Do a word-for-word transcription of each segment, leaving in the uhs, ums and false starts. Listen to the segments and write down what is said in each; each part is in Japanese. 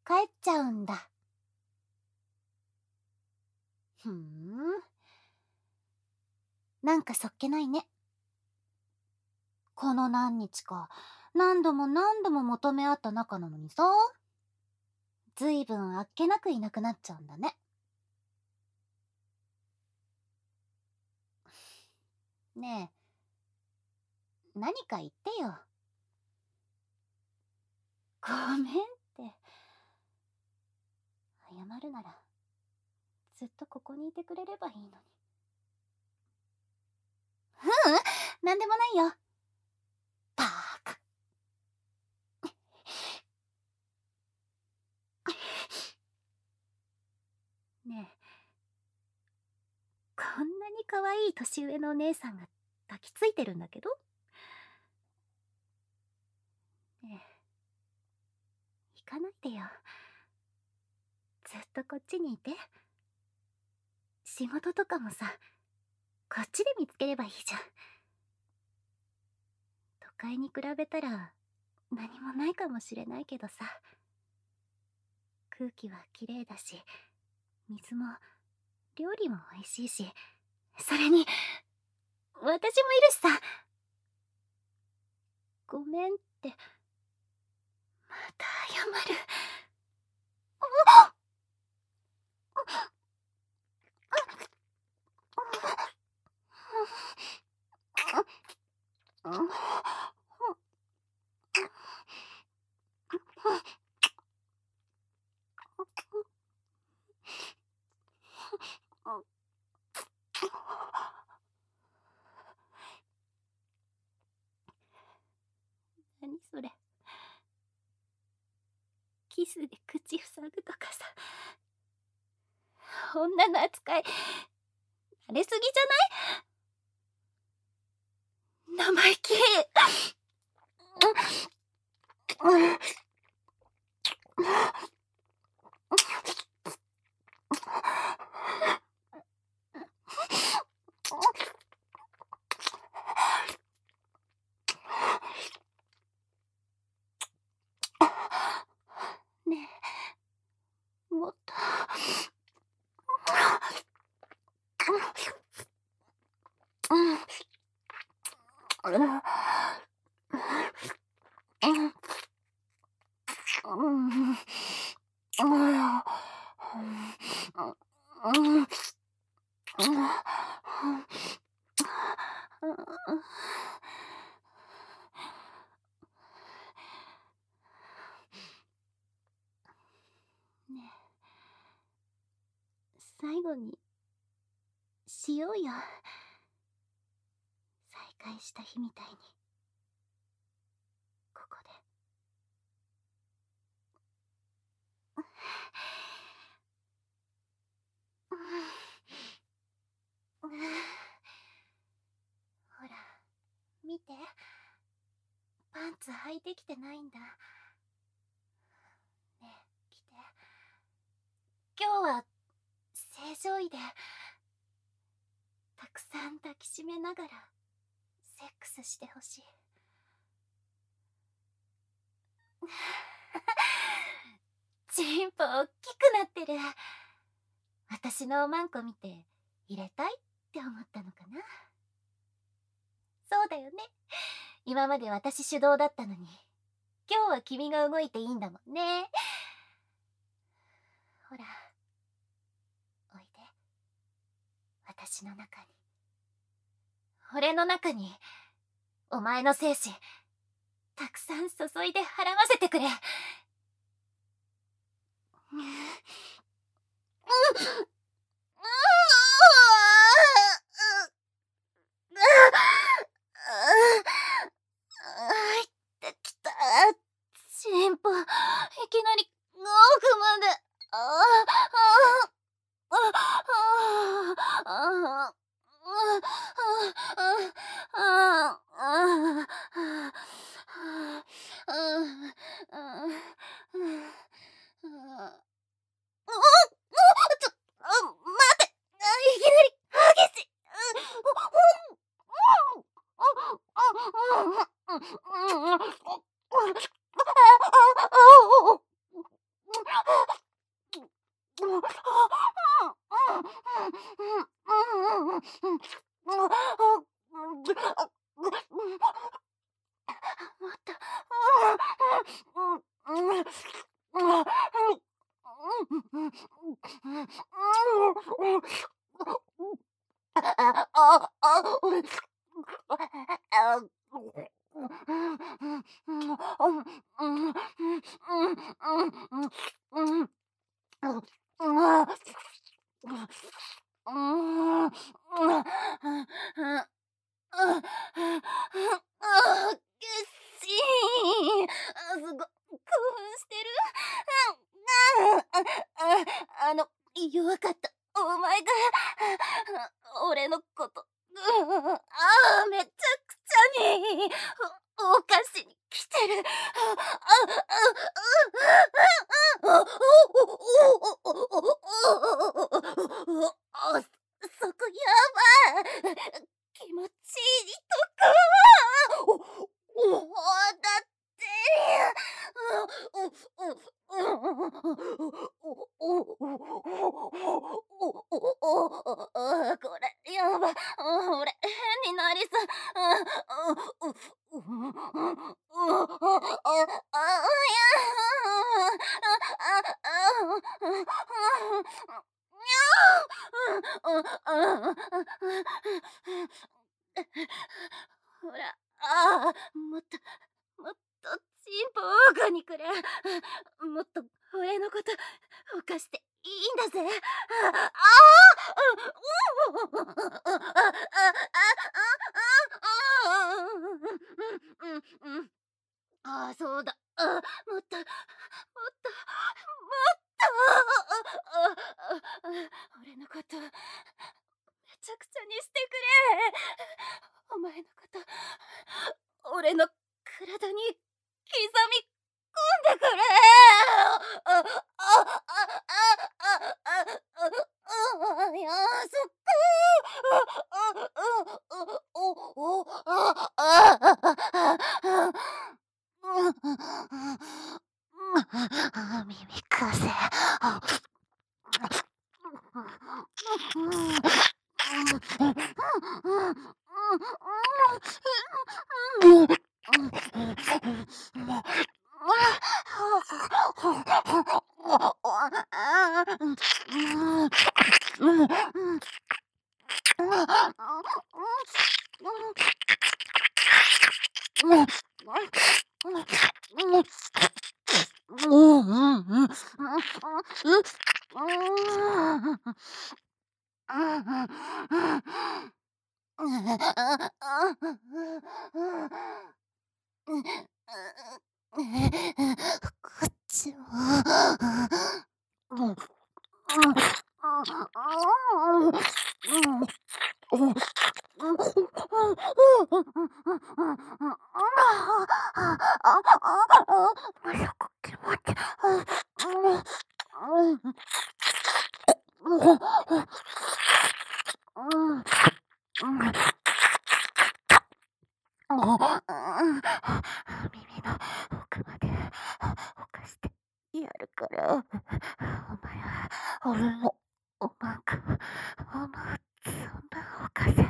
帰っちゃうんだ。ふーん。なんかそっけないね。この何日か、何度も何度も求め合った仲なのにさ、ずいぶんあっけなくいなくなっちゃうんだね。ねえ、何か言ってよ。ごめんって。謝るなら、ずっとここにいてくれればいいのに。ううん、なんでもないよ。バーカ。ねえ、こんなに可愛い年上のお姉さんが抱きついてるんだけど。ねえ、行かないでよ。ずっとこっちにいて。仕事とかもさ、こっちで見つければいいじゃん。都会に比べたら何もないかもしれないけどさ、空気はきれいだし、水も料理も美味しいし、それに私もいるしさ。ごめんってまた謝る。何それ。キスで口塞ぐとかさ、女の扱い慣れすぎじゃない？生意気。ねえ、もっと。ねえ、最後にしようよ。再会した日みたいに、ここで。ほら、見て。パンツ履いてきてないんだ。ねえ、来て。今日は正常位で、たくさん抱きしめながらセックスしてほしい。チンポおっきくなってる。私のおまんこ見て入れたいって思ったのかな。そうだよね。今まで私主導だったのに、今日は君が動いていいんだもんね。ほら、おいで。私の中に、俺の中に、お前の精子たくさん注いで払わせてくれ。入ってきた。チンポ、いきなり奥まで。ああああああげっしー。あ、すご、興奮してる。あ、あの、弱かった。お前が、俺のこと、ああ、めちゃくちゃに、お、おかしに来てる。あ、そこやばい。気持ちいいとこ。お、お、だって。これやば。俺変になりそう。ほら、ああ、もっと、もっとチンポオーガにくれ。もっと俺のこと犯していいんだぜ。あああ、そうだ。あ、もっと、もっと、もっと、俺のことめちゃくちゃにしてくれ。お前のこと俺の体に刻み込んでくれ。あ、あ、あ、あ、あ、あ、いや、そっか。あ、あ、あ、お、お、あ、あ、耳風。こっちも。耳の奥までほかしてやるから、お前は俺のおまんこを思う存分ほかせ。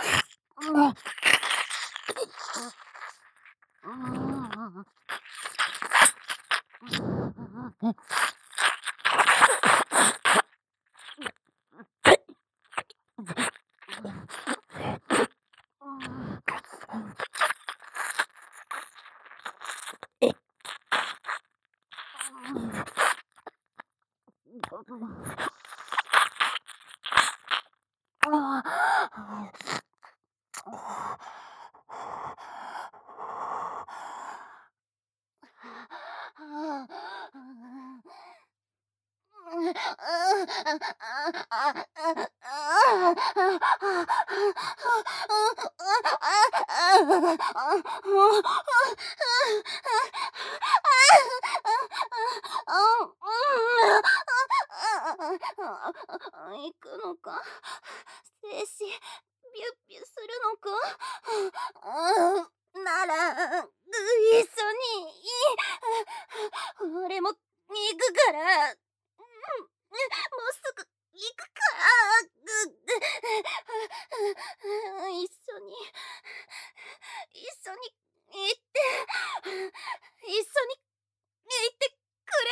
行くのか？精子ビュッビュするのか？なら一緒に俺も行くから。もうすぐ行くから。 一緒に一緒に行って一緒に行ってくれ。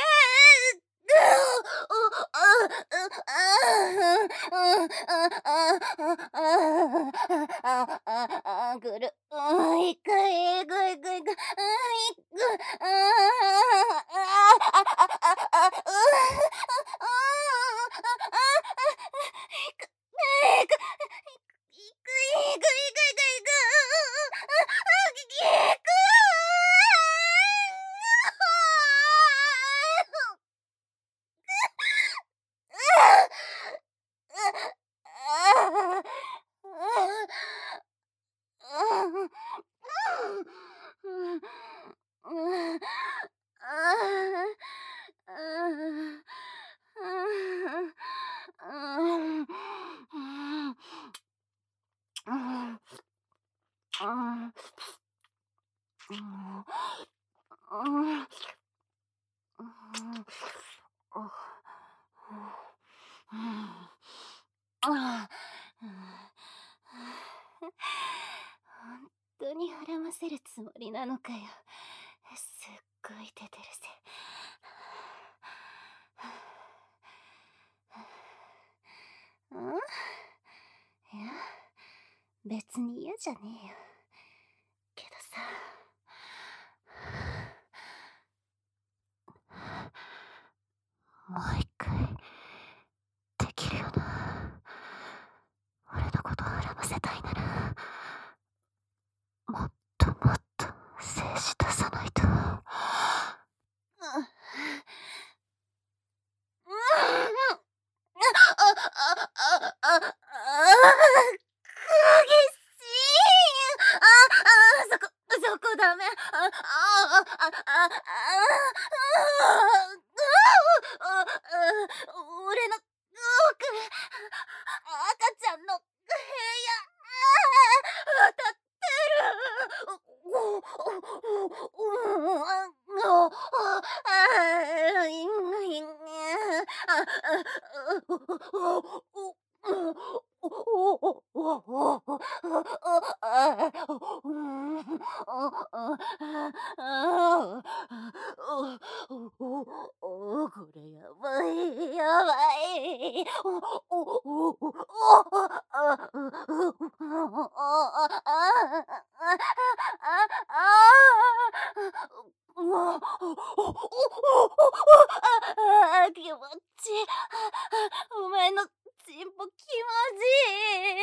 ぐる、いくいくいくいく、いく、本当に膨らませるつもりなのかよ。すっごい出てるぜ。ん？いや、別に嫌じゃねえよ。けどさ、もう一回できるよな。俺のことを膨らませたいなら、もっともっと精子出さないと。俺の奥、赤ちゃんの部屋、当たこれやばい、やばい。気持ちいい。お前のチンポ気持ちい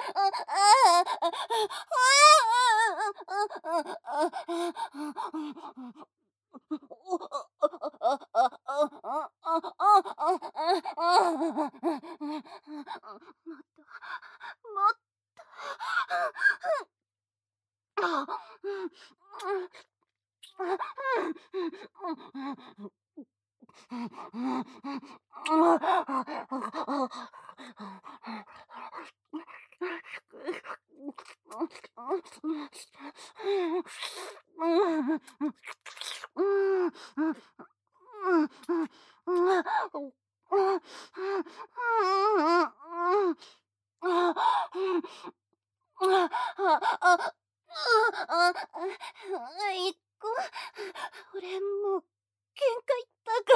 いっこ、俺もう限界だから、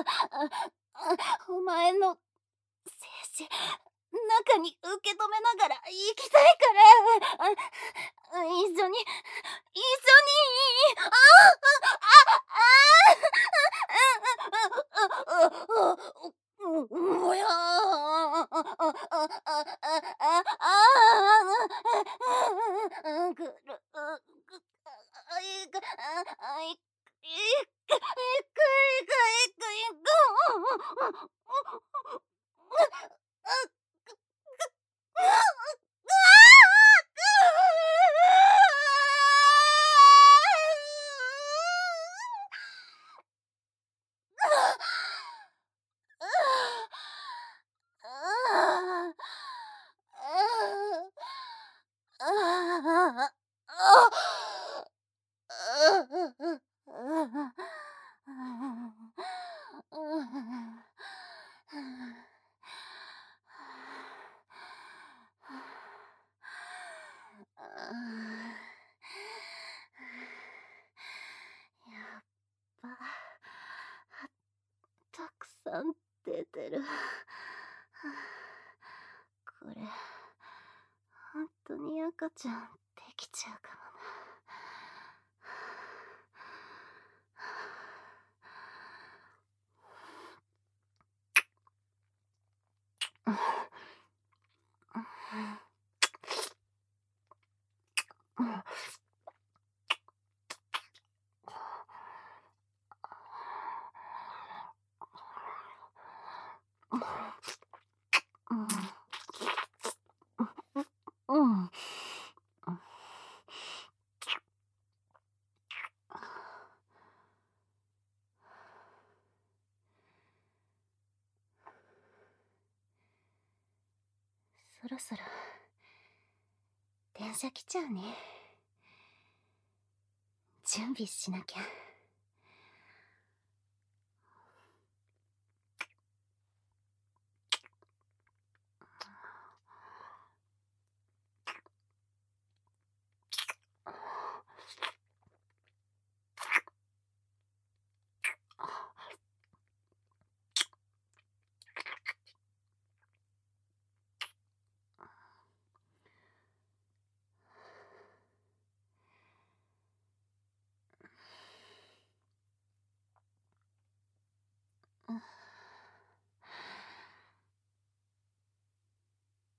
お前の精子中に受け止めながら生きたいから、一緒に一緒に、ああもやぐるいくいくいくいくいくいくいくさん出てる。これ、ほんとに赤ちゃんできちゃうかもな。うん。そろそろ電車来ちゃうね。準備しなきゃ。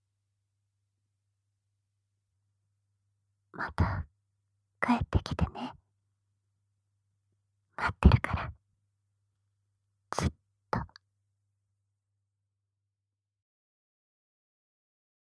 また帰ってきてね。